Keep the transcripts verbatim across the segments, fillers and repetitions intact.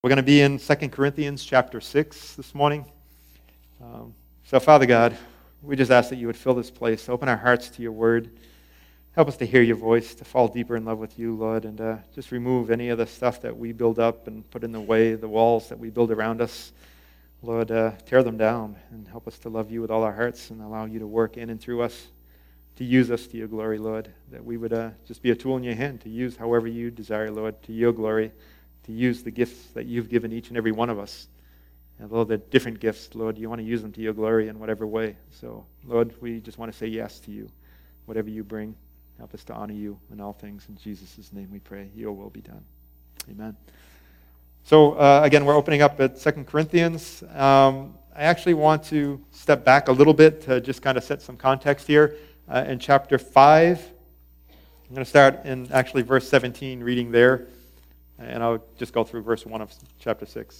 We're going to be in Second Corinthians chapter six this morning. Um, so, Father God, we just ask that you would fill this place, open our hearts to your word, help us to hear your voice, to fall deeper in love with you, Lord, and uh, just remove any of the stuff that we build up and put in the way, the walls that we build around us. Lord, uh, tear them down and help us to love you with all our hearts and allow you to work in and through us, to use us to your glory, Lord, that we would uh, just be a tool in your hand to use however you desire, Lord, to your glory, to use the gifts that you've given each and every one of us. And Lord, they're different gifts, Lord, you want to use them to your glory in whatever way. So, Lord, we just want to say yes to you. Whatever you bring, help us to honor you in all things. In Jesus' name we pray, your will be done. Amen. So, uh, again, we're opening up at Second Corinthians. Um, I actually want to step back a little bit to just kind of set some context here. Uh, in chapter five, I'm going to start in actually verse seventeen, reading there. And I'll just go through verse one of chapter six.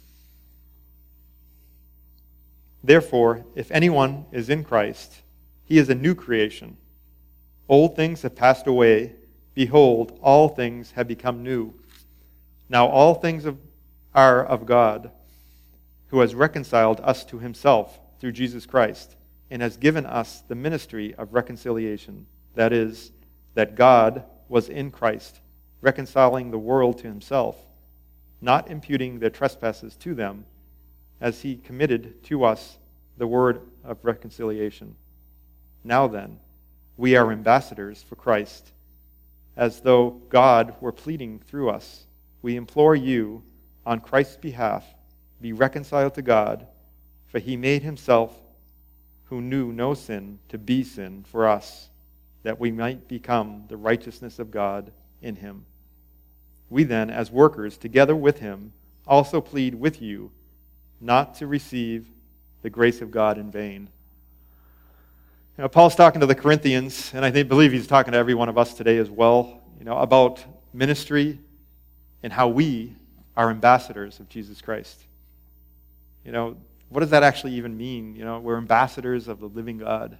Therefore, if anyone is in Christ, he is a new creation. Old things have passed away. Behold, all things have become new. Now all things are of God, who has reconciled us to himself through Jesus Christ, and has given us the ministry of reconciliation. That is, that God was in Christ, reconciling the world to himself, not imputing their trespasses to them, as he committed to us the word of reconciliation. Now then, we are ambassadors for Christ, as though God were pleading through us. We implore you, on Christ's behalf, be reconciled to God, for he made himself, who knew no sin, to be sin for us, that we might become the righteousness of God in him. We then, as workers, together with him, also plead with you not to receive the grace of God in vain. You know, Paul's talking to the Corinthians, and I think, believe he's talking to every one of us today as well, you know, about ministry and how we are ambassadors of Jesus Christ. You know, what does that actually even mean? You know, we're ambassadors of the living God.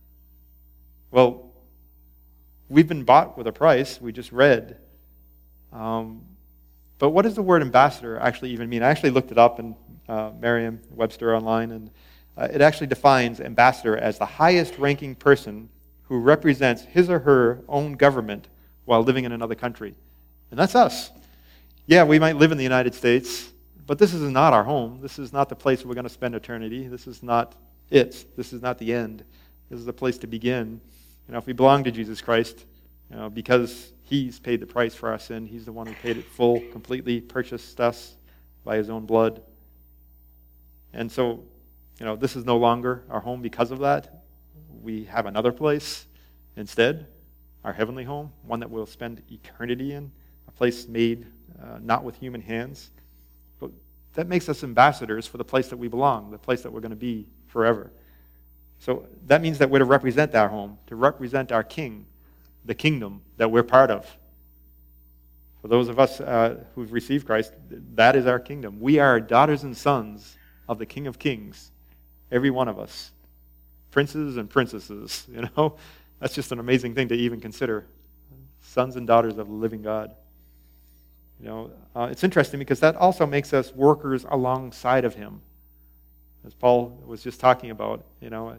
Well, we've been bought with a price. We just read. Um, but what does the word ambassador actually even mean? I actually looked it up in uh, Merriam-Webster online, and uh, it actually defines ambassador as the highest-ranking person who represents his or her own government while living in another country. And that's us. Yeah, we might live in the United States, but this is not our home. This is not the place we're going to spend eternity. This is not it. This is not the end. This is the place to begin. You know, if we belong to Jesus Christ, you know, because he's paid the price for our sin. He's the one who paid it full, completely purchased us by his own blood. And so, you know, this is no longer our home because of that. We have another place instead, our heavenly home, one that we'll spend eternity in, a place made uh, not with human hands. But that makes us ambassadors for the place that we belong, the place that we're going to be forever. So that means that we're to represent our home, to represent our King, the kingdom that we're part of. For those of us uh, who've received Christ, that is our kingdom. We are daughters and sons of the King of Kings, every one of us. Princes and princesses, you know. That's just an amazing thing to even consider. Sons and daughters of the living God. You know, uh, it's interesting because that also makes us workers alongside of him. As Paul was just talking about, you know,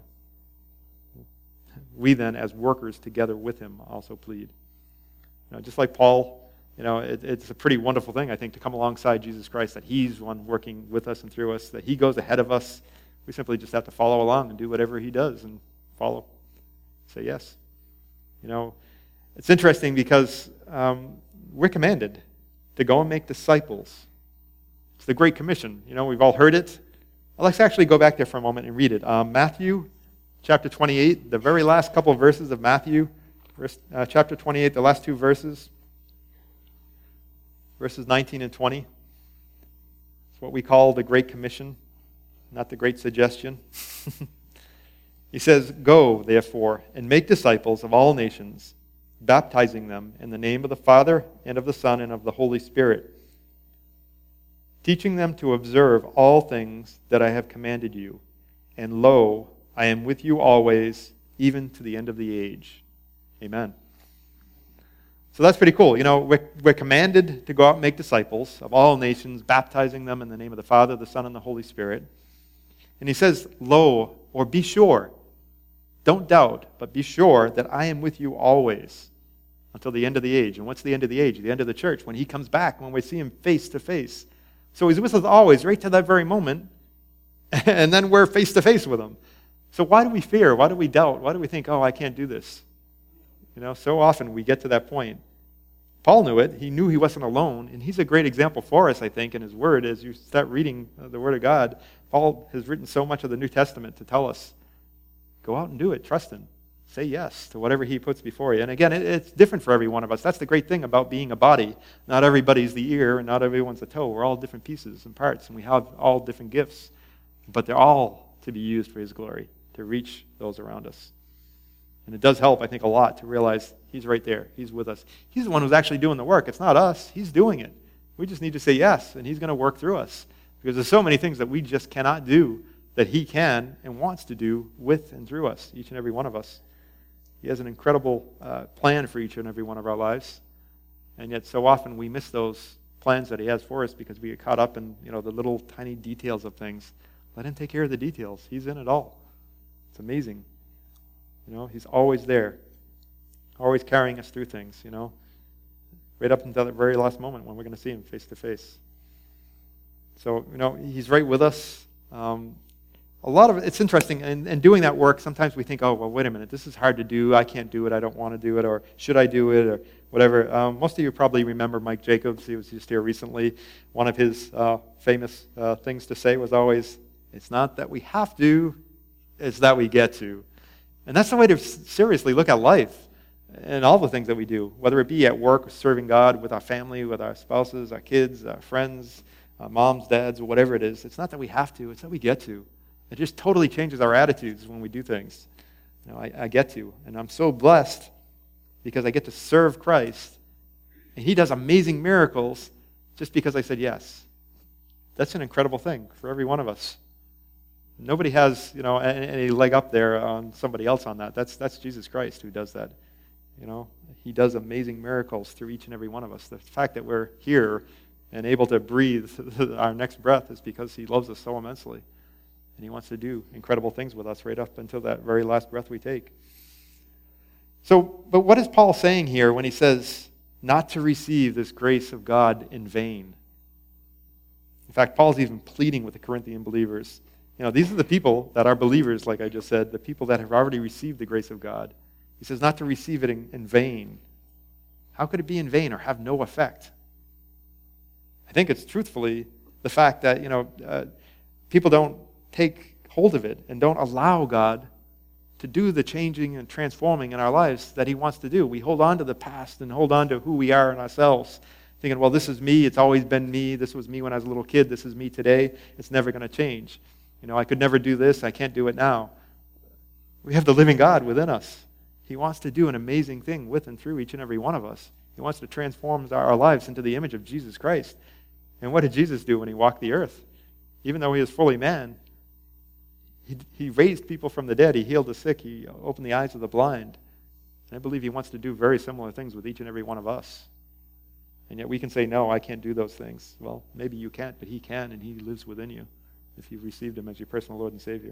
we then, as workers together with him, also plead. You know, just like Paul, you know, it, it's a pretty wonderful thing, I think, to come alongside Jesus Christ, that he's one working with us and through us, that he goes ahead of us. We simply just have to follow along and do whatever he does and follow. Say yes. You know, it's interesting because um, we're commanded to go and make disciples. It's the Great Commission. You know, we've all heard it. Let's actually go back there for a moment and read it. Um, Matthew chapter twenty-eight, the very last couple of verses of Matthew, verse, uh, chapter twenty-eight, the last two verses, verses nineteen and twenty. It's what we call the Great Commission, not the Great Suggestion. He says, "Go, therefore, and make disciples of all nations, baptizing them in the name of the Father and of the Son and of the Holy Spirit, teaching them to observe all things that I have commanded you. And lo, I am with you always, even to the end of the age." Amen. So that's pretty cool. You know, we're, we're commanded to go out and make disciples of all nations, baptizing them in the name of the Father, the Son, and the Holy Spirit. And he says, lo, or be sure, don't doubt, but be sure that I am with you always until the end of the age. And what's the end of the age? The end of the church, when he comes back, when we see him face to face. So he's with us always, right to that very moment, and then we're face to face with him. So why do we fear? Why do we doubt? Why do we think, oh, I can't do this? You know, so often we get to that point. Paul knew it. He knew he wasn't alone, and he's a great example for us, I think, in his word. As you start reading the Word of God, Paul has written so much of the New Testament to tell us, go out and do it. Trust him. Say yes to whatever he puts before you. And again, it, it's different for every one of us. That's the great thing about being a body. Not everybody's the ear, and not everyone's the toe. We're all different pieces and parts, and we have all different gifts. But they're all to be used for his glory, to reach those around us. And it does help, I think, a lot to realize he's right there. He's with us. He's the one who's actually doing the work. It's not us. He's doing it. We just need to say yes, and he's going to work through us. Because there's so many things that we just cannot do that he can and wants to do with and through us, each and every one of us. He has an incredible uh, plan for each and every one of our lives. And yet so often we miss those plans that he has for us because we get caught up in, you know, the little tiny details of things. Let him take care of the details. He's in it all. It's amazing. You know, he's always there, always carrying us through things, you know, right up until that very last moment when we're going to see him face to face. So, you know, he's right with us. Um, a lot of it, it's interesting, and, and doing that work, sometimes we think, oh, well, wait a minute, this is hard to do. I can't do it. I don't want to do it, or should I do it, or whatever. Um, most of you probably remember Mike Jacobs. He was just here recently. One of his uh, famous uh, things to say was always, it's not that we have to, it's that we get to. And that's the way to seriously look at life and all the things that we do, whether it be at work, serving God, with our family, with our spouses, our kids, our friends, our moms, dads, or whatever it is. It's not that we have to, it's that we get to. It just totally changes our attitudes when we do things. You know, I, I get to, and I'm so blessed because I get to serve Christ, and he does amazing miracles just because I said yes. That's an incredible thing for every one of us. Nobody has, you know, any leg up there on somebody else on that. That's that's Jesus Christ who does that. You know, he does amazing miracles through each and every one of us. The fact that we're here and able to breathe our next breath is because he loves us so immensely. And he wants to do incredible things with us right up until that very last breath we take. So, but what is Paul saying here when he says not to receive this grace of God in vain? In fact, Paul's even pleading with the Corinthian believers. You know, these are the people that are believers, like I just said, the people that have already received the grace of God. He says not to receive it in, in vain. How could it be in vain or have no effect? I think it's truthfully the fact that, you know, uh, people don't take hold of it and don't allow God to do the changing and transforming in our lives that he wants to do. We hold on to the past and hold on to who we are in ourselves, thinking, well, this is me. It's always been me. This was me when I was a little kid. This is me today. It's never going to change. You know, I could never do this. I can't do it now. We have the living God within us. He wants to do an amazing thing with and through each and every one of us. He wants to transform our lives into the image of Jesus Christ. And what did Jesus do when he walked the earth? Even though he was fully man, he, he raised people from the dead. He healed the sick. He opened the eyes of the blind. And I believe he wants to do very similar things with each and every one of us. And yet we can say, no, I can't do those things. Well, maybe you can't, but he can, and he lives within you if you've received him as your personal Lord and Savior.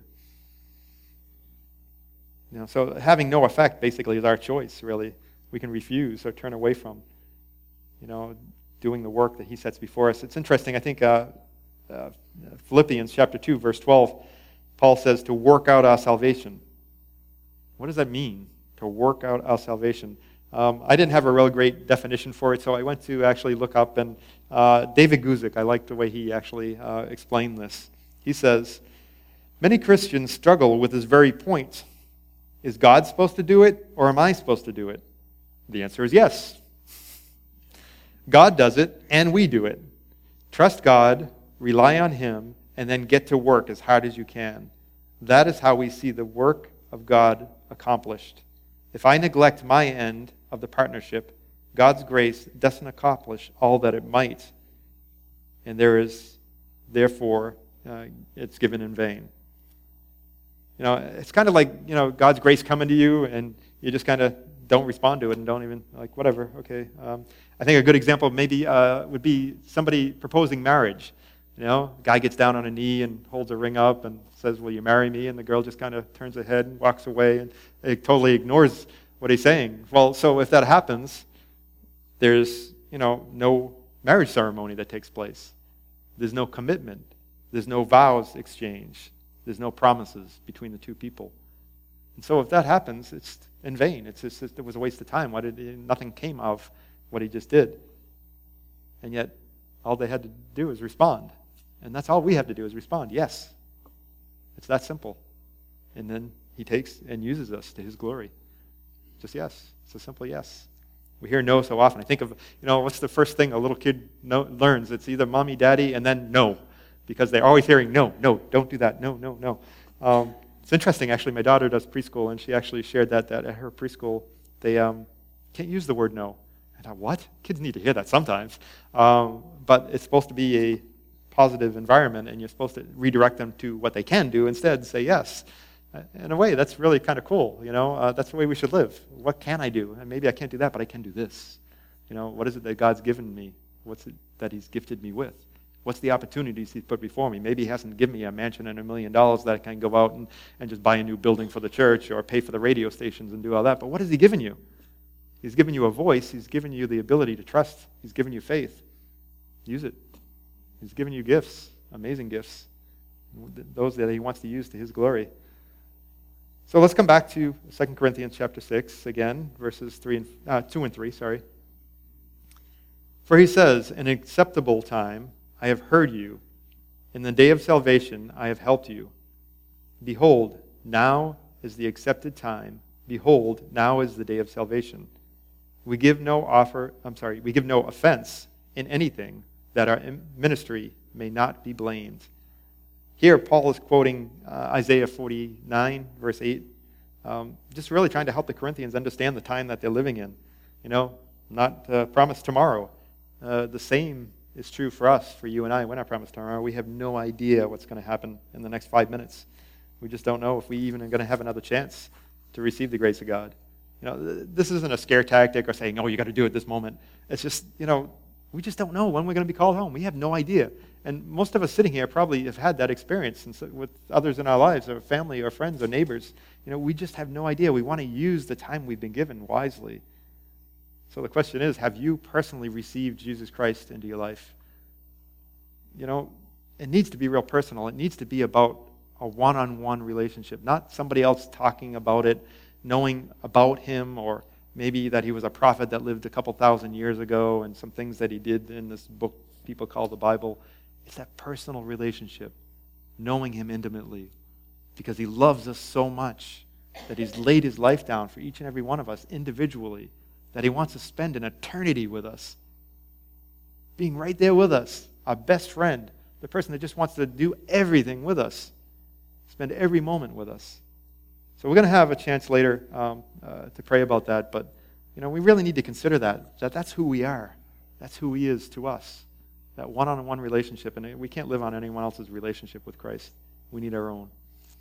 You know, so having no effect basically is our choice, really. We can refuse or turn away from, you know, doing the work that he sets before us. It's interesting, I think uh, uh, Philippians chapter two, verse twelve, Paul says to work out our salvation. What does that mean, to work out our salvation? Um, I didn't have a real great definition for it, so I went to actually look up, and uh, David Guzik, I like the way he actually uh, explained this. He says, many Christians struggle with this very point. Is God supposed to do it, or am I supposed to do it? The answer is yes. God does it, and we do it. Trust God, rely on him, and then get to work as hard as you can. That is how we see the work of God accomplished. If I neglect my end of the partnership, God's grace doesn't accomplish all that it might. And there is, therefore, uh, it's given in vain. You know, it's kind of like, you know, God's grace coming to you, and you just kind of don't respond to it and don't even, like, whatever, okay. Um, I think a good example maybe uh, would be somebody proposing marriage. You know, guy gets down on a knee and holds a ring up and says, will you marry me? And the girl just kind of turns her head and walks away and it totally ignores what he's saying. Well, so if that happens, there's, you know, no marriage ceremony that takes place. There's no commitment. There's no vows exchanged. There's no promises between the two people. And so if that happens, it's in vain. It's just, it was a waste of time. What did, nothing came of what he just did. And yet, all they had to do is respond. And that's all we have to do is respond. Yes. It's that simple. And then he takes and uses us to his glory. Just yes. It's a simple yes. We hear no so often. I think of, you know, what's the first thing a little kid know, learns? It's either mommy, daddy, and then no. Because they're always hearing no, no, don't do that, no, no, no. Um, it's interesting, actually. My daughter does preschool, and she actually shared that, that at her preschool, they um, can't use the word no. I thought, what? Kids need to hear that sometimes. Um, but it's supposed to be a positive environment, and you're supposed to redirect them to what they can do instead and say yes. In a way, that's really kind of cool. You know, uh, that's the way we should live. What can I do? And maybe I can't do that, but I can do this. You know, what is it that God's given me? What's it that he's gifted me with? What's the opportunities he's put before me? Maybe he hasn't given me a mansion and a million dollars that I can go out and, and just buy a new building for the church or pay for the radio stations and do all that. But what has he given you? He's given you a voice. He's given you the ability to trust. He's given you faith. Use it. He's given you gifts, amazing gifts, those that he wants to use to his glory. So let's come back to Second Corinthians chapter six again, verses three and uh, two and three. Sorry. For he says, "In an acceptable time I have heard you; in the day of salvation I have helped you. Behold, now is the accepted time. Behold, now is the day of salvation. We give no offer. I'm sorry. We give no offense in anything, that our ministry may not be blamed." Here, Paul is quoting uh, Isaiah forty-nine, verse eight, um, just really trying to help the Corinthians understand the time that they're living in. You know, not uh, promised tomorrow. Uh, the same is true for us, for you and I. We're not promised tomorrow. We have no idea what's going to happen in the next five minutes. We just don't know if we even are going to have another chance to receive the grace of God. You know, this isn't a scare tactic or saying, "Oh, you got to do it this moment." It's just, you know, we just don't know when we're going to be called home. We have no idea. And most of us sitting here probably have had that experience and so with others in our lives, or family, or friends, or neighbors. You know, we just have no idea. We want to use the time we've been given wisely. So the question is, have you personally received Jesus Christ into your life? You know, it needs to be real personal. It needs to be about a one-on-one relationship, not somebody else talking about it, knowing about him, or maybe that he was a prophet that lived a couple thousand years ago and some things that he did in this book people call the Bible. It's that personal relationship, knowing him intimately, because he loves us so much that he's laid his life down for each and every one of us individually, that he wants to spend an eternity with us, being right there with us, our best friend, the person that just wants to do everything with us, spend every moment with us. So we're going to have a chance later um, uh, to pray about that, but you know, we really need to consider that, that that's who we are. That's who he is to us, that one-on-one relationship, and we can't live on anyone else's relationship with Christ. We need our own.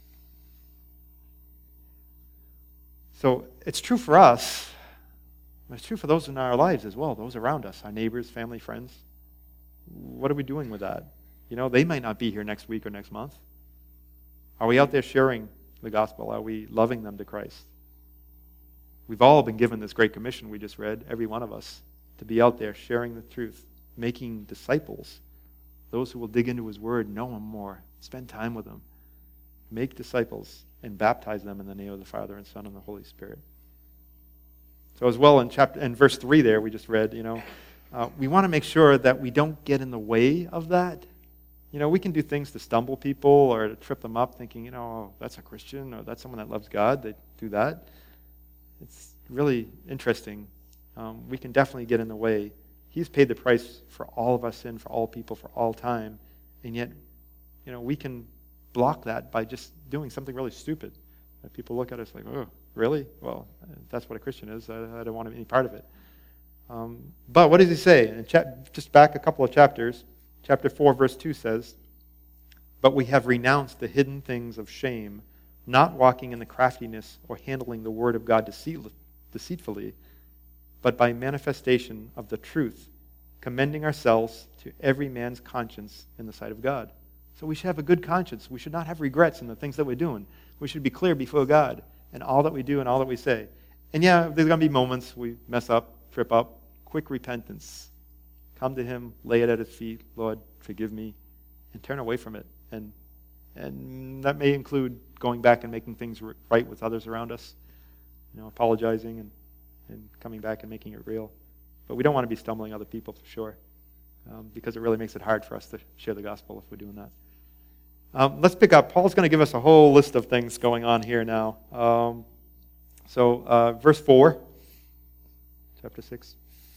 So it's true for us, but it's true for those in our lives as well, those around us, our neighbors, family, friends. What are we doing with that? You know, they might not be here next week or next month. Are we out there sharing the gospel? Are we loving them to Christ? We've all been given this great commission we just read, every one of us, to be out there sharing the truth, making disciples, those who will dig into his word, know him more, spend time with him, make disciples, and baptize them in the name of the Father and Son and the Holy Spirit. So as well in chapter in verse three there we just read, you know, uh, we want to make sure that we don't get in the way of that. You know, we can do things to stumble people or to trip them up, thinking, you know, oh, that's a Christian or that's someone that loves God. They do that. It's really interesting. Um, we can definitely get in the way. He's paid the price for all of our sin, for all people, for all time. And yet, you know, we can block that by just doing something really stupid. That people look at us like, oh, really? Well, that's what a Christian is. I, I don't want any part of it. Um, but what does he say? In chap- just back a couple of chapters, chapter four, verse two says, "But we have renounced the hidden things of shame, not walking in the craftiness or handling the word of God deceit- deceitfully, but by manifestation of the truth, commending ourselves to every man's conscience in the sight of God. So we should have a good conscience. We should not have regrets in the things that we're doing. We should be clear before God in all that we do and all that we say. And yeah, there's going to be moments we mess up, trip up. Quick repentance. Come to him, lay it at his feet. Lord, forgive me, and turn away from it. And and that may include going back and making things right with others around us. You know, apologizing and, and coming back and making it real. But we don't want to be stumbling other people for sure, um, because it really makes it hard for us to share the gospel if we're doing that. Um, let's pick up. Paul's going to give us a whole list of things going on here now. Um, so, uh, verse four, chapter six.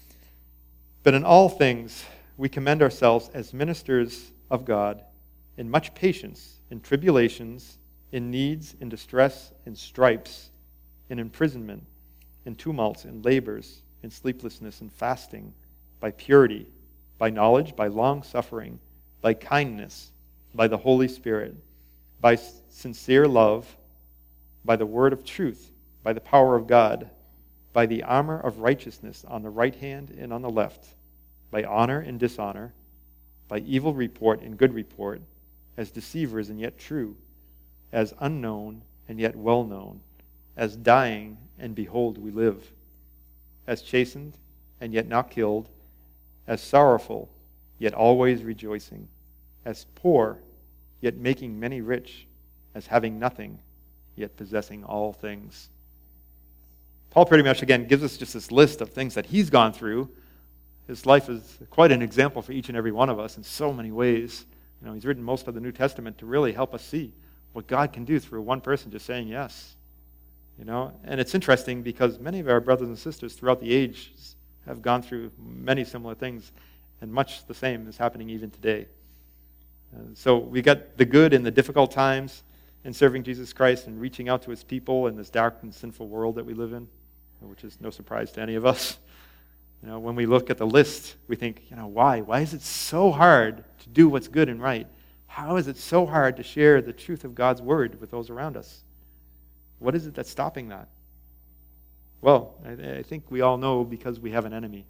But in all things we commend ourselves as ministers of God in much patience, in tribulations, in needs, in distress, in stripes, in imprisonment, in tumults, in labors, in sleeplessness, in fasting, by purity, by knowledge, by long-suffering, by kindness, by the Holy Spirit, by sincere love, by the word of truth, by the power of God, by the armor of righteousness on the right hand and on the left, by honor and dishonor, by evil report and good report, as deceivers and yet true, as unknown and yet well known, as dying and behold we live, as chastened and yet not killed, as sorrowful yet always rejoicing, as poor yet making many rich, as having nothing yet possessing all things. Paul pretty much, again, gives us just this list of things that he's gone through. His life is quite an example for each and every one of us in so many ways. You know, he's written most of the New Testament to really help us see what God can do through one person just saying yes. You know, and it's interesting because many of our brothers and sisters throughout the ages have gone through many similar things, and much the same is happening even today. And so we got the good in the difficult times in serving Jesus Christ and reaching out to his people in this dark and sinful world that we live in, which is no surprise to any of us. You know, when we look at the list, we think, you know, why? Why is it so hard to do what's good and right? How is it so hard to share the truth of God's word with those around us? What is it that's stopping that? Well, I, I think we all know because we have an enemy.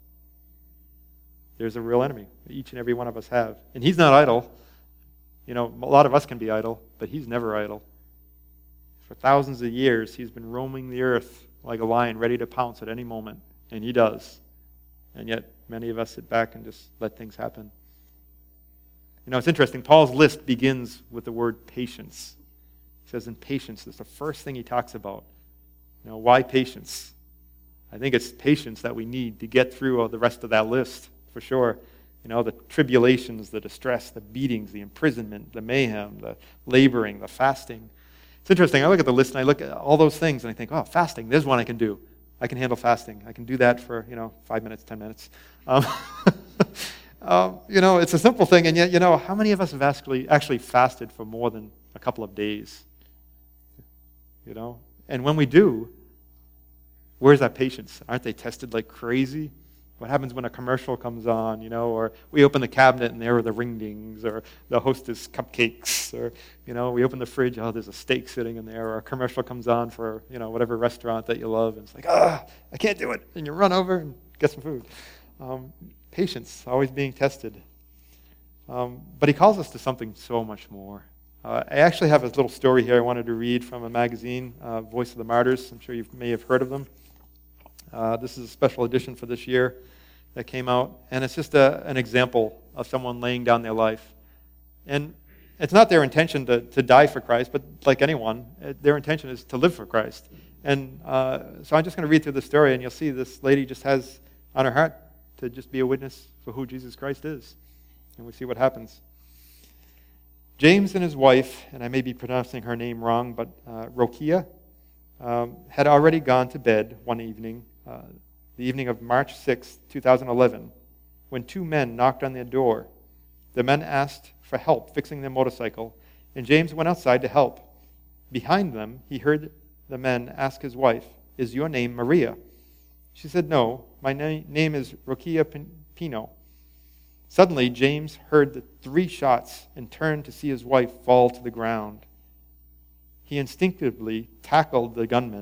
There's a real enemy. Each and every one of us have. And he's not idle. You know, a lot of us can be idle, but he's never idle. For thousands of years, he's been roaming the earth like a lion, ready to pounce at any moment. And he does. And yet, many of us sit back and just let things happen. You know, it's interesting. Paul's list begins with the word patience. He says in patience, that's the first thing he talks about. You know, why patience? I think it's patience that we need to get through all the rest of that list, for sure. You know, the tribulations, the distress, the beatings, the imprisonment, the mayhem, the laboring, the fasting. It's interesting. I look at the list and I look at all those things and I think, oh, fasting, there's one I can do. I can handle fasting. I can do that for, you know, five minutes, ten minutes. Um, um, you know, it's a simple thing, and yet, you know, how many of us have actually, actually fasted for more than a couple of days? You know? And when we do, where's that patience? Aren't they tested like crazy? What happens when a commercial comes on, you know, or we open the cabinet and there are the ring-dings, or the hostess cupcakes, or, you know, we open the fridge, oh, there's a steak sitting in there, or a commercial comes on for, you know, whatever restaurant that you love, and it's like, ah, I can't do it, and you run over and get some food. Um, patience, always being tested. Um, but he calls us to something so much more. Uh, I actually have a little story here I wanted to read from a magazine, uh, Voice of the Martyrs. I'm sure you may have heard of them. Uh, this is a special edition for this year that came out, and it's just a, an example of someone laying down their life. And it's not their intention to, to die for Christ, but like anyone, their intention is to live for Christ. And uh, so I'm just going to read through the story, and you'll see this lady just has on her heart to just be a witness for who Jesus Christ is. And we see what happens. James and his wife, and I may be pronouncing her name wrong, but uh, Rokia, um, had already gone to bed one evening, uh, the evening of March sixth, twenty eleven, when two men knocked on their door. The men asked for help fixing their motorcycle, and James went outside to help. Behind them, he heard the men ask his wife, "Is your name Maria?" She said, "No, my na- name is Rokia Pino." Suddenly, James heard the three shots and turned to see his wife fall to the ground. He instinctively tackled the gunman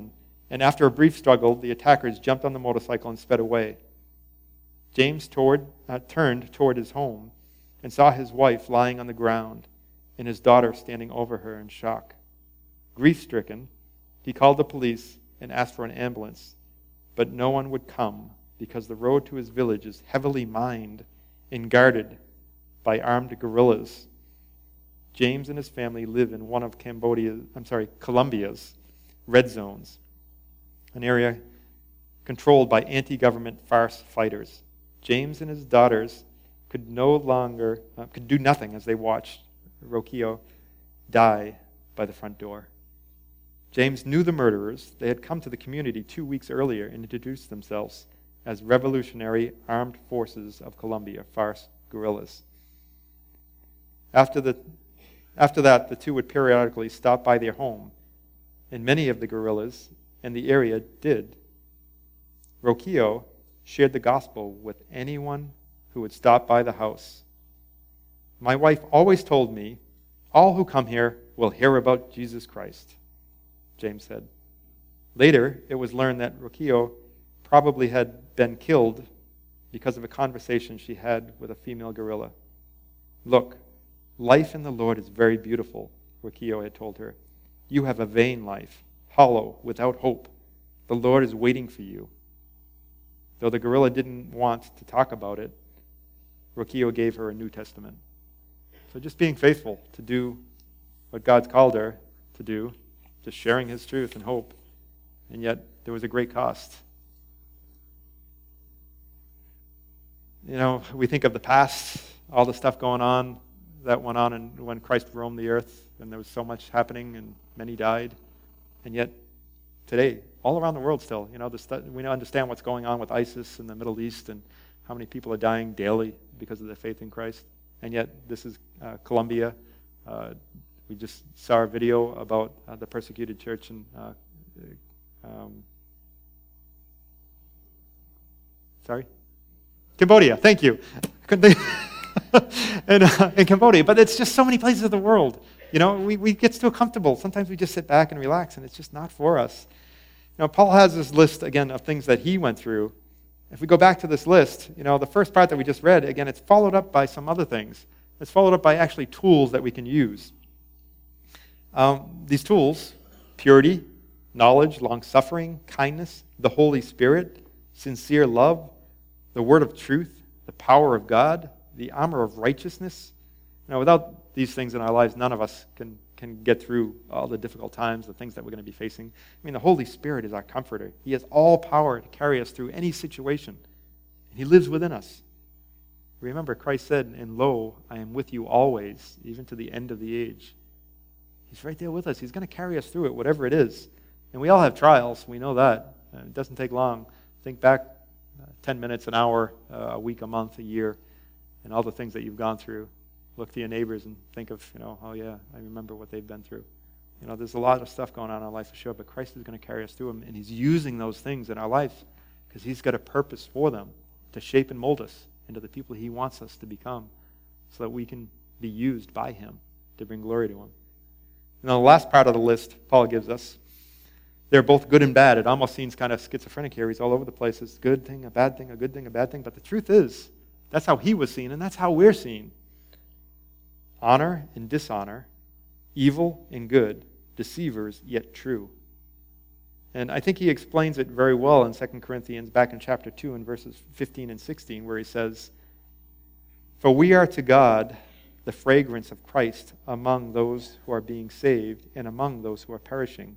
And after a brief struggle, the attackers jumped on the motorcycle and sped away. James toward, uh, turned toward his home and saw his wife lying on the ground and his daughter standing over her in shock. Grief-stricken, he called the police and asked for an ambulance, but no one would come because the road to his village is heavily mined and guarded by armed guerrillas. James and his family live in one of Cambodia, I'm sorry, Colombia's red zones, an area controlled by anti-government farce fighters. James and his daughters could no longer, uh, could do nothing as they watched Rocio die by the front door. James knew the murderers. They had come to the community two weeks earlier and introduced themselves as Revolutionary Armed Forces of Colombia, farce guerrillas. After the After that, the two would periodically stop by their home, and many of the guerrillas in the area did. Rocio shared the gospel with anyone who would stop by the house. My wife always told me, all who come here will hear about Jesus Christ, James said. Later, it was learned that Rocio probably had been killed because of a conversation she had with a female guerrilla. Look, life in the Lord is very beautiful, Rocio had told her. You have a vain life, hollow, without hope. The Lord is waiting for you. Though the guerrilla didn't want to talk about it, Rocio gave her a New Testament. So just being faithful to do what God's called her to do, just sharing his truth and hope, and yet there was a great cost. You know, we think of the past, all the stuff going on, that went on and when Christ roamed the earth, and there was so much happening and many died. And yet today, all around the world still, you know, the stu- we understand what's going on with ISIS in the Middle East and how many people are dying daily because of their faith in Christ. And yet this is uh, Colombia. Uh, we just saw a video about uh, the persecuted church in uh, um, sorry? Cambodia, thank you. in, uh, in Cambodia, but it's just so many places of the world. You know, we, we get so comfortable. Sometimes we just sit back and relax, and it's just not for us. You know, Paul has this list, again, of things that he went through. If we go back to this list, you know, the first part that we just read, again, it's followed up by some other things. It's followed up by actually tools that we can use. Um, these tools, purity, knowledge, long-suffering, kindness, the Holy Spirit, sincere love, the word of truth, the power of God, the armor of righteousness. Now, without these things in our lives, none of us can, can get through all the difficult times, the things that we're going to be facing. I mean, the Holy Spirit is our comforter. He has all power to carry us through any situation. And he lives within us. Remember, Christ said, and lo, I am with you always, even to the end of the age. He's right there with us. He's going to carry us through it, whatever it is. And we all have trials. We know that. It doesn't take long. Think back uh, ten minutes, an hour, uh, a week, a month, a year, and all the things that you've gone through. Look to your neighbors and think of, you know, oh yeah, I remember what they've been through. You know, there's a lot of stuff going on in our life for sure, but Christ is going to carry us through them, and he's using those things in our life because he's got a purpose for them to shape and mold us into the people he wants us to become so that we can be used by him to bring glory to him. And the last part of the list Paul gives us, they're both good and bad. It almost seems kind of schizophrenic here. He's all over the place. It's a good thing, a bad thing, a good thing, a bad thing. But the truth is, that's how he was seen, and that's how we're seen. Honor and dishonor, evil and good, deceivers yet true. And I think he explains it very well in Second Corinthians, back in chapter two, in verses fifteen and sixteen, where he says, for we are to God the fragrance of Christ among those who are being saved and among those who are perishing.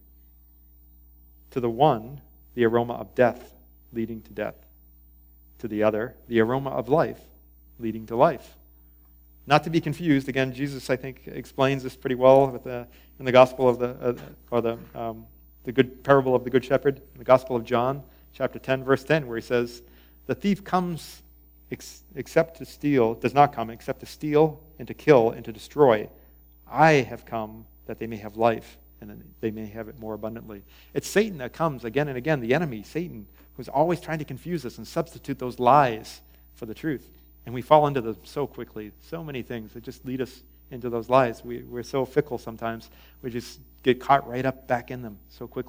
To the one, the aroma of death leading to death. To the other, the aroma of life leading to life. Not to be confused, again, Jesus, I think, explains this pretty well with the, in the Gospel of the, uh, or the, um, the good parable of the Good Shepherd, the Gospel of John, chapter ten, verse ten, where he says, the thief comes ex- except to steal, does not come except to steal and to kill and to destroy. I have come that they may have life and that they may have it more abundantly. It's Satan that comes again and again, the enemy, Satan, who's always trying to confuse us and substitute those lies for the truth. And we fall into them so quickly. So many things that just lead us into those lies. We, we're so fickle sometimes. We just get caught right up back in them so quickly.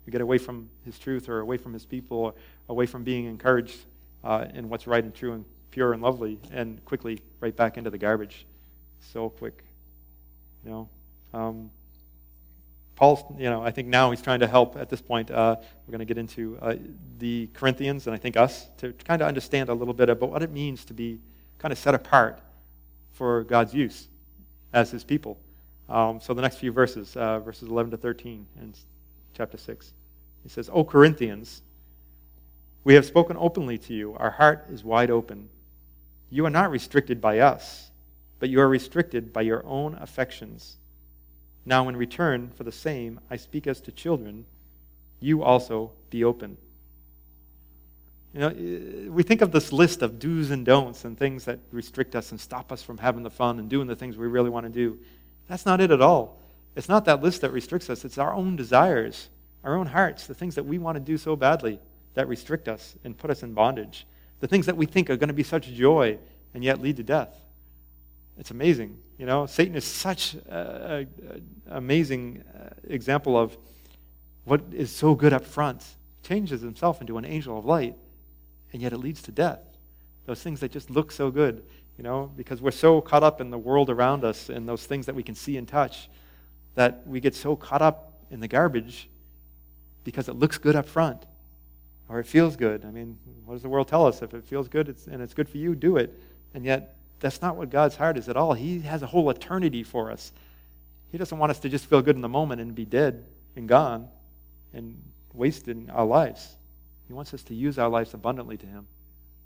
We get away from his truth or away from his people or away from being encouraged uh, in what's right and true and pure and lovely, and quickly right back into the garbage. So quick. You know, um, Paul's, you know, I think now he's trying to help at this point. Uh, we're going to get into uh, the Corinthians and I think us to kind of understand a little bit about what it means to be kind of set apart for God's use as his people. Um, so the next few verses, uh, verses eleven to thirteen in chapter six. He says, O Corinthians, we have spoken openly to you. Our heart is wide open. You are not restricted by us, but you are restricted by your own affections. Now in return for the same, I speak as to children, you also be open. You know, we think of this list of do's and don'ts and things that restrict us and stop us from having the fun and doing the things we really want to do. That's not it at all. It's not that list that restricts us. It's our own desires, our own hearts, the things that we want to do so badly that restrict us and put us in bondage. The things that we think are going to be such joy and yet lead to death. It's amazing. You know, Satan is such an amazing example of what is so good up front. Changes himself into an angel of light, and yet it leads to death. Those things that just look so good, you know, because we're so caught up in the world around us and those things that we can see and touch that we get so caught up in the garbage because it looks good up front or it feels good. I mean, what does the world tell us? If it feels good it's, and it's good for you, do it. And yet, that's not what God's heart is at all. He has a whole eternity for us. He doesn't want us to just feel good in the moment and be dead and gone and wasted our lives. He wants us to use our lives abundantly to him.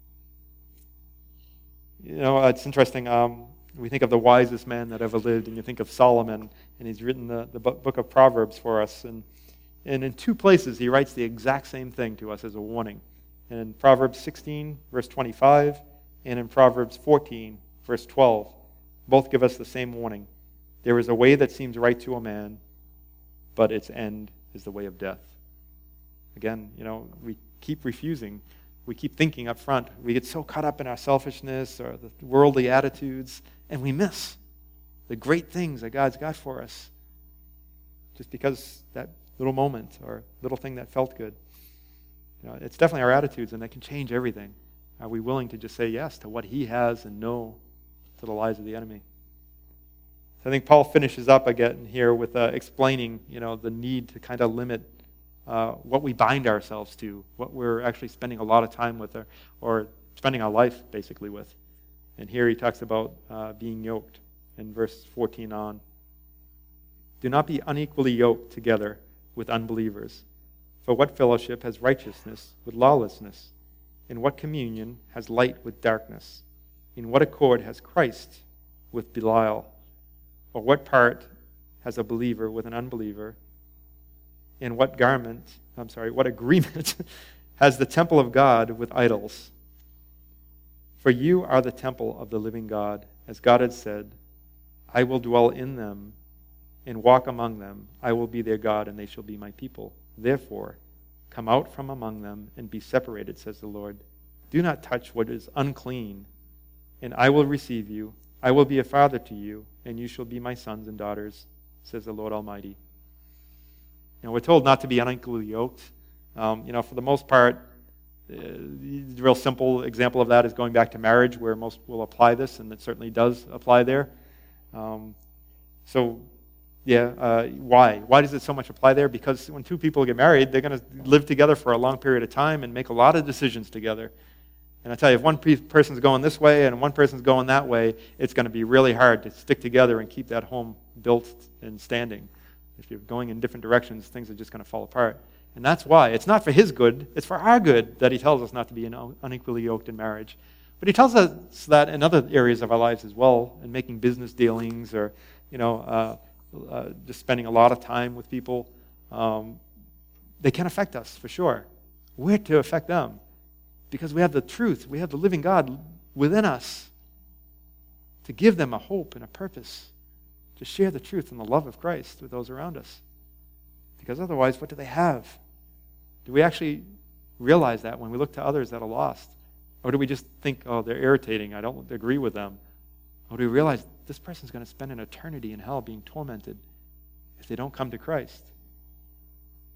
You know, it's interesting. Um, we think of the wisest man that ever lived, and you think of Solomon, and he's written the, the book of Proverbs for us. And, and in two places, he writes the exact same thing to us as a warning. In Proverbs sixteen, verse twenty-five, and in Proverbs fourteen, verse twelve, both give us the same warning. There is a way that seems right to a man, but its end is the way of death. Again, you know, we keep refusing. We keep thinking up front. We get so caught up in our selfishness or the worldly attitudes, and we miss the great things that God's got for us just because that little moment or little thing that felt good. You know, it's definitely our attitudes, and that can change everything. Are we willing to just say yes to what he has and no to the lies of the enemy? So I think Paul finishes up again here with uh, explaining, you know, the need to kind of limit uh, what we bind ourselves to, what we're actually spending a lot of time with, or, or spending our life basically with. And here he talks about uh, being yoked in verse fourteen on. Do not be unequally yoked together with unbelievers. For what fellowship has righteousness with lawlessness? In what communion has light with darkness? In what accord has Christ with Belial? Or what part has a believer with an unbeliever? In what garment, I'm sorry, what agreement has the temple of God with idols? For you are the temple of the living God, as God had said, I will dwell in them and walk among them. I will be their God, and they shall be my people. Therefore, come out from among them and be separated, says the Lord. Do not touch what is unclean, and I will receive you. I will be a father to you, and you shall be my sons and daughters, says the Lord Almighty. You know, we're told not to be unequally yoked. Um, you know, for the most part, uh, the real simple example of that is going back to marriage, where most will apply this, and it certainly does apply there. Um, so, yeah, uh, why? Why does it so much apply there? Because when two people get married, they're going to live together for a long period of time and make a lot of decisions together. And I tell you, if one person's going this way and one person's going that way, it's going to be really hard to stick together and keep that home built and standing. If you're going in different directions, things are just going to fall apart. And that's why. It's not for his good, it's for our good that he tells us not to be unequally yoked in marriage. But he tells us that in other areas of our lives as well, in making business dealings or, you know, uh, uh, just spending a lot of time with people. Um, they can affect us, for sure. We're to affect them because we have the truth. We have the living God within us to give them a hope and a purpose, to share the truth and the love of Christ with those around us. Because otherwise, what do they have? Do we actually realize that when we look to others that are lost? Or do we just think, oh, they're irritating, I don't agree with them? Or do we realize this person's going to spend an eternity in hell being tormented if they don't come to Christ?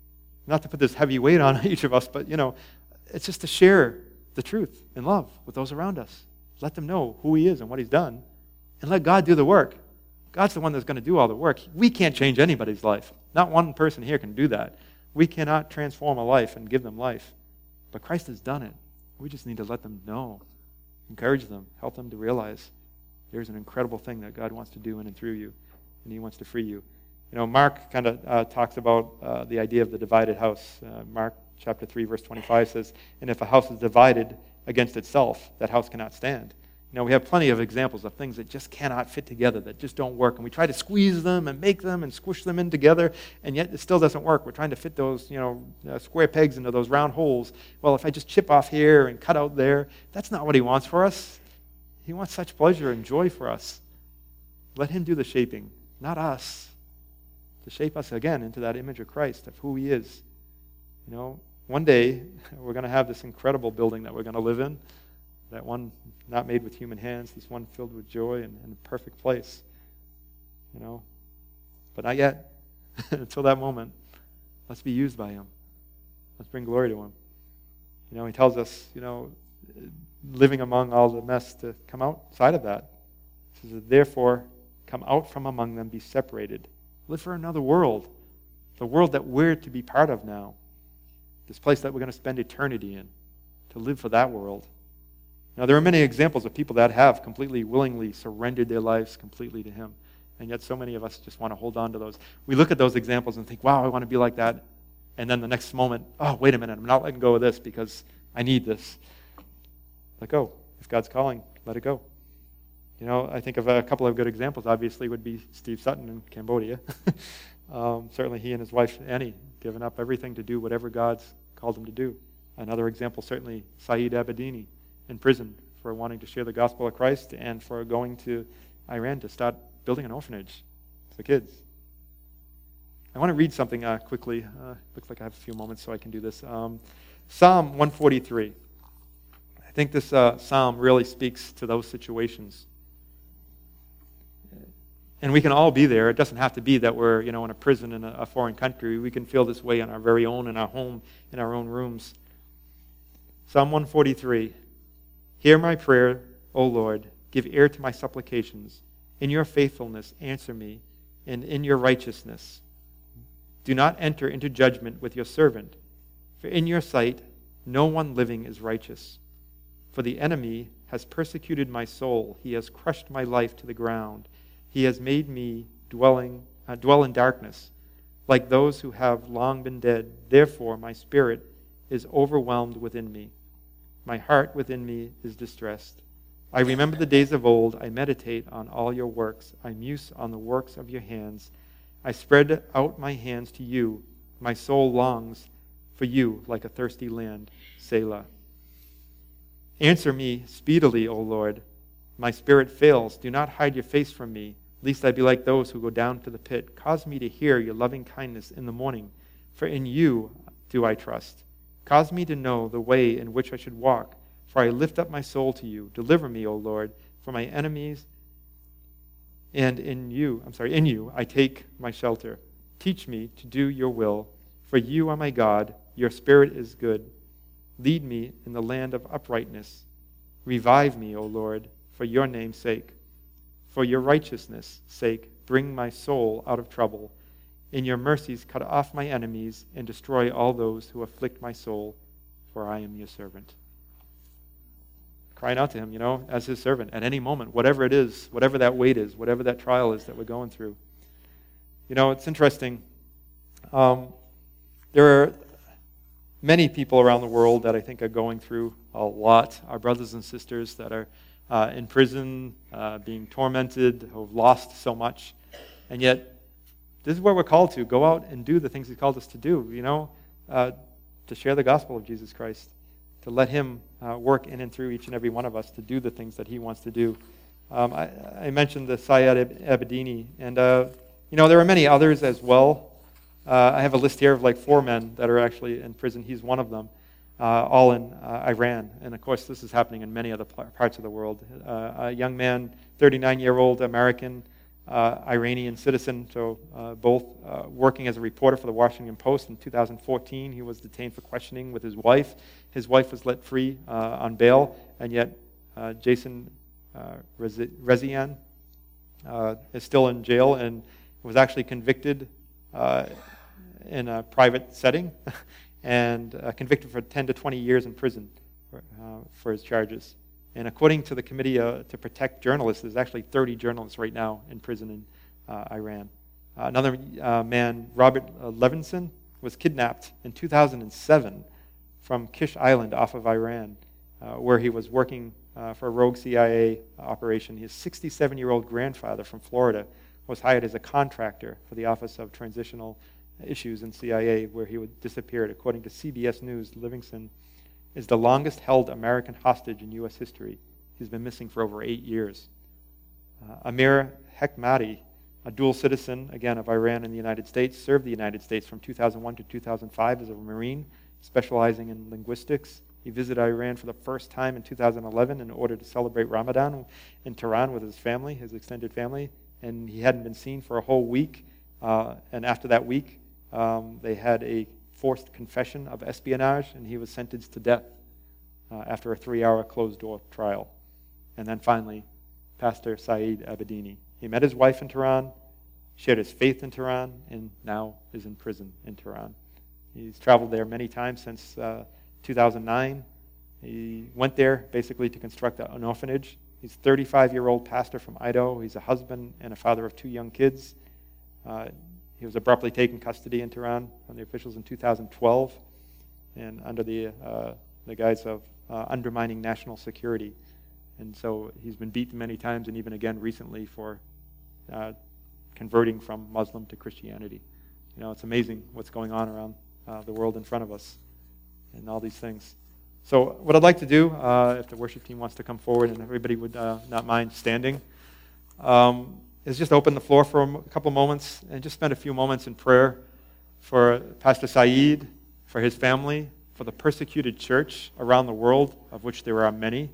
Not to put this heavy weight on each of us, but, you know, it's just to share the truth and love with those around us. Let them know who he is and what he's done, and let God do the work. God's the one that's going to do all the work. We can't change anybody's life. Not one person here can do that. We cannot transform a life and give them life. But Christ has done it. We just need to let them know, encourage them, help them to realize there's an incredible thing that God wants to do in and through you, and he wants to free you. You know, Mark kind of uh, talks about uh, the idea of the divided house. Uh, Mark chapter three, verse twenty-five says, "And if a house is divided against itself, that house cannot stand." You know, we have plenty of examples of things that just cannot fit together, that just don't work. And we try to squeeze them and make them and squish them in together, and yet it still doesn't work. We're trying to fit those, you know, uh, square pegs into those round holes. Well, if I just chip off here and cut out there, that's not what he wants for us. He wants such pleasure and joy for us. Let him do the shaping, not us, to shape us again into that image of Christ, of who he is. You know, one day we're going to have this incredible building that we're going to live in, that one not made with human hands, this one filled with joy and, and a perfect place. You know, but not yet. Until that moment, let's be used by him. Let's bring glory to him. You know, he tells us, you know, living among all the mess, to come outside of that. He says, "Therefore, come out from among them, be separated." Live for another world, the world that we're to be part of now, this place that we're going to spend eternity in, to live for that world. Now, there are many examples of people that have completely, willingly surrendered their lives completely to him, and yet so many of us just want to hold on to those. We look at those examples and think, wow, I want to be like that, and then the next moment, oh, wait a minute, I'm not letting go of this because I need this. Let go. If God's calling, let it go. You know, I think of a couple of good examples, obviously, would be Steve Sutton in Cambodia. um, certainly he and his wife, Annie, given up everything to do whatever God's called them to do. Another example, certainly, Saeed Abedini in prison for wanting to share the gospel of Christ and for going to Iran to start building an orphanage for kids. I want to read something uh, quickly. Uh, looks like I have a few moments so I can do this. Um, Psalm one forty-three. I think this uh, psalm really speaks to those situations. And we can all be there. It doesn't have to be that we're, you know, in a prison in a, a foreign country. We can feel this way on our very own, in our home, in our own rooms. Psalm one forty-three. "Hear my prayer, O Lord. Give ear to my supplications. In your faithfulness answer me, and in your righteousness. Do not enter into judgment with your servant, for in your sight no one living is righteous. For the enemy has persecuted my soul. He has crushed my life to the ground. He has made me dwelling, uh, dwell in darkness, like those who have long been dead. Therefore my spirit is overwhelmed within me. My heart within me is distressed. I remember the days of old. I meditate on all your works. I muse on the works of your hands. I spread out my hands to you. My soul longs for you like a thirsty land. Selah. Answer me speedily, O Lord. My spirit fails. Do not hide your face from me, lest I be like those who go down to the pit. Cause me to hear your loving kindness in the morning, for in you do I trust. Cause me to know the way in which I should walk, for I lift up my soul to you. Deliver me, O Lord, from my enemies, and in you, I'm sorry, in you I take my shelter. Teach me to do your will, for you are my God. Your spirit is good. Lead me in the land of uprightness. Revive me, O Lord, for your name's sake. For your righteousness' sake, bring my soul out of trouble. In your mercies, cut off my enemies and destroy all those who afflict my soul, for I am your servant. Crying out to him, you know, as his servant at any moment, whatever it is, whatever that weight is, whatever that trial is that we're going through. You know, it's interesting. Um, there are many people around the world that I think are going through a lot. Our brothers and sisters that are uh, in prison, uh, being tormented, who have lost so much, and yet this is where we're called to. Go out and do the things he's called us to do, you know, uh, to share the gospel of Jesus Christ, to let him uh, work in and through each and every one of us to do the things that he wants to do. Um, I, I mentioned the Saeed Abedini, and, uh, you know, there are many others as well. Uh, I have a list here of like four men that are actually in prison. He's one of them, uh, all in uh, Iran. And, of course, this is happening in many other parts of the world. Uh, a young man, thirty-nine-year-old American, uh, Iranian citizen, so uh, both uh, working as a reporter for the Washington Post. In two thousand fourteen, he was detained for questioning with his wife. His wife was let free uh, on bail, and yet uh, Jason uh, Rezaian uh, is still in jail and was actually convicted uh, in a private setting and uh, convicted for ten to twenty years in prison for, uh, for his charges. And according to the Committee uh, to Protect Journalists, there's actually thirty journalists right now in prison in uh, Iran. Uh, another uh, man, Robert uh, Levinson, was kidnapped in two thousand seven from Kish Island off of Iran, uh, where he was working uh, for a rogue C I A operation. His sixty-seven-year-old grandfather from Florida was hired as a contractor for the Office of Transitional Issues in C I A, where he would disappeared. According to C B S News, Livingston is the longest held American hostage in U S history. He's been missing for over eight years. Uh, Amir Hekmati, a dual citizen, again, of Iran and the United States, served the United States from two thousand one to two thousand five as a Marine, specializing in linguistics. He visited Iran for the first time in two thousand eleven in order to celebrate Ramadan in Tehran with his family, his extended family, and he hadn't been seen for a whole week. Uh, and after that week, um, they had a forced confession of espionage, and he was sentenced to death uh, after a three-hour closed-door trial. And then finally, Pastor Saeed Abedini. He met his wife in Tehran, shared his faith in Tehran, and now is in prison in Tehran. He's traveled there many times since uh, two thousand nine. He went there basically to construct an orphanage. He's a thirty-five-year-old pastor from Idaho. He's a husband and a father of two young kids. Uh, He was abruptly taken custody in Tehran from the officials in two thousand twelve and under the, uh, the guise of uh, undermining national security. And so he's been beaten many times and even again recently for uh, converting from Muslim to Christianity. You know, it's amazing what's going on around uh, the world in front of us and all these things. So what I'd like to do, uh, if the worship team wants to come forward and everybody would uh, not mind standing, um, is just open the floor for a couple moments and just spend a few moments in prayer for Pastor Saeed, for his family, for the persecuted church around the world, of which there are many.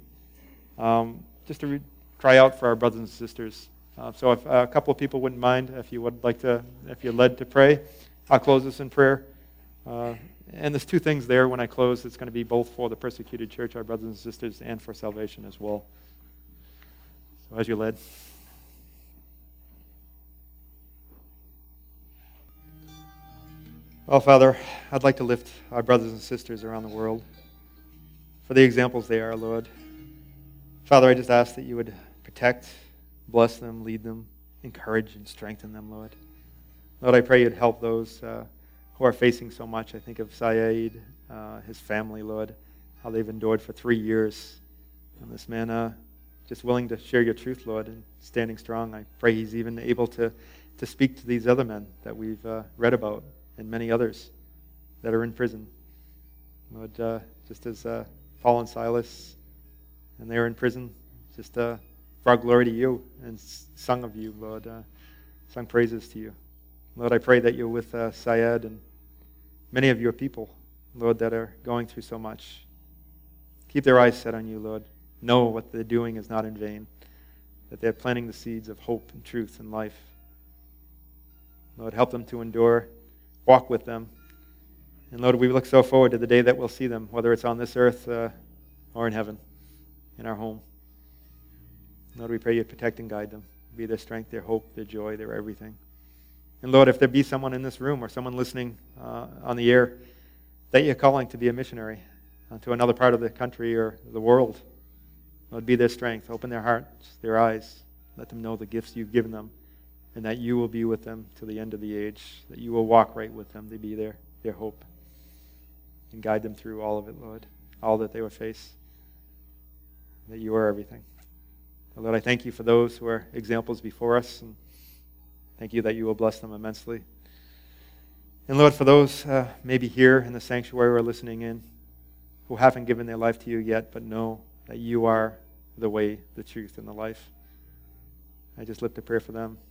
Um, just to re- cry out for our brothers and sisters. Uh, so if uh, a couple of people wouldn't mind, if you would like to, if you're led to pray, I'll close this in prayer. Uh, and there's two things there when I close. It's going to be both for the persecuted church, our brothers and sisters, and for salvation as well. So as you're led. Well, Father, I'd like to lift our brothers and sisters around the world for the examples they are, Lord. Father, I just ask that you would protect, bless them, lead them, encourage and strengthen them, Lord. Lord, I pray you'd help those uh, who are facing so much. I think of Saeed, uh, his family, Lord, how they've endured for three years. And this man uh, just willing to share your truth, Lord, and standing strong. I pray he's even able to, to speak to these other men that we've uh, read about and many others that are in prison. Lord, uh, just as uh, Paul and Silas, and they were in prison, just uh, brought glory to you and sung of you, Lord, uh, sung praises to you. Lord, I pray that you're with uh, Syed and many of your people, Lord, that are going through so much. Keep their eyes set on you, Lord. Know what they're doing is not in vain, that they're planting the seeds of hope and truth and life. Lord, help them to endure. Walk with them. And Lord, we look so forward to the day that we'll see them, whether it's on this earth uh, or in heaven, in our home. Lord, we pray you protect and guide them. Be their strength, their hope, their joy, their everything. And Lord, if there be someone in this room or someone listening uh, on the air that you're calling to be a missionary uh, to another part of the country or the world, Lord, be their strength. Open their hearts, their eyes. Let them know the gifts you've given them, and that you will be with them to the end of the age, that you will walk right with them to be their, their hope, and guide them through all of it, Lord, all that they will face, that you are everything. And Lord, I thank you for those who are examples before us, and thank you that you will bless them immensely. And Lord, for those uh, maybe here in the sanctuary or listening in, who haven't given their life to you yet, but know that you are the way, the truth, and the life, I just lift a prayer for them.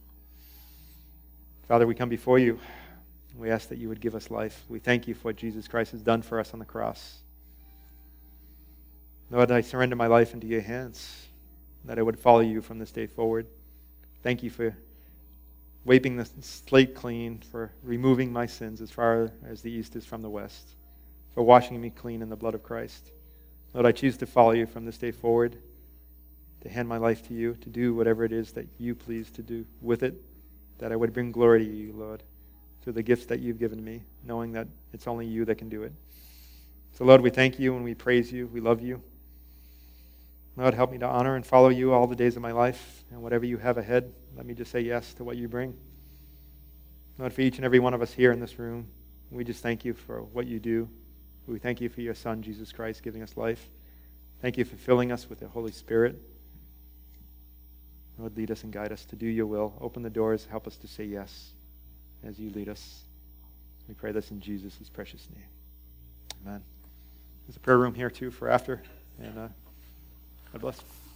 Father, we come before you. We ask that you would give us life. We thank you for what Jesus Christ has done for us on the cross. Lord, I surrender my life into your hands, that I would follow you from this day forward. Thank you for wiping the slate clean, for removing my sins as far as the east is from the west, for washing me clean in the blood of Christ. Lord, I choose to follow you from this day forward, to hand my life to you, to do whatever it is that you please to do with it, that I would bring glory to you, Lord, through the gifts that you've given me, knowing that it's only you that can do it. So, Lord, we thank you and we praise you. We love you. Lord, help me to honor and follow you all the days of my life, and whatever you have ahead, let me just say yes to what you bring. Lord, for each and every one of us here in this room, we just thank you for what you do. We thank you for your Son, Jesus Christ, giving us life. Thank you for filling us with the Holy Spirit. Lord, lead us and guide us to do your will. Open the doors. Help us to say yes as you lead us. We pray this in Jesus' precious name. Amen. There's a prayer room here, too, for after. And uh, God bless.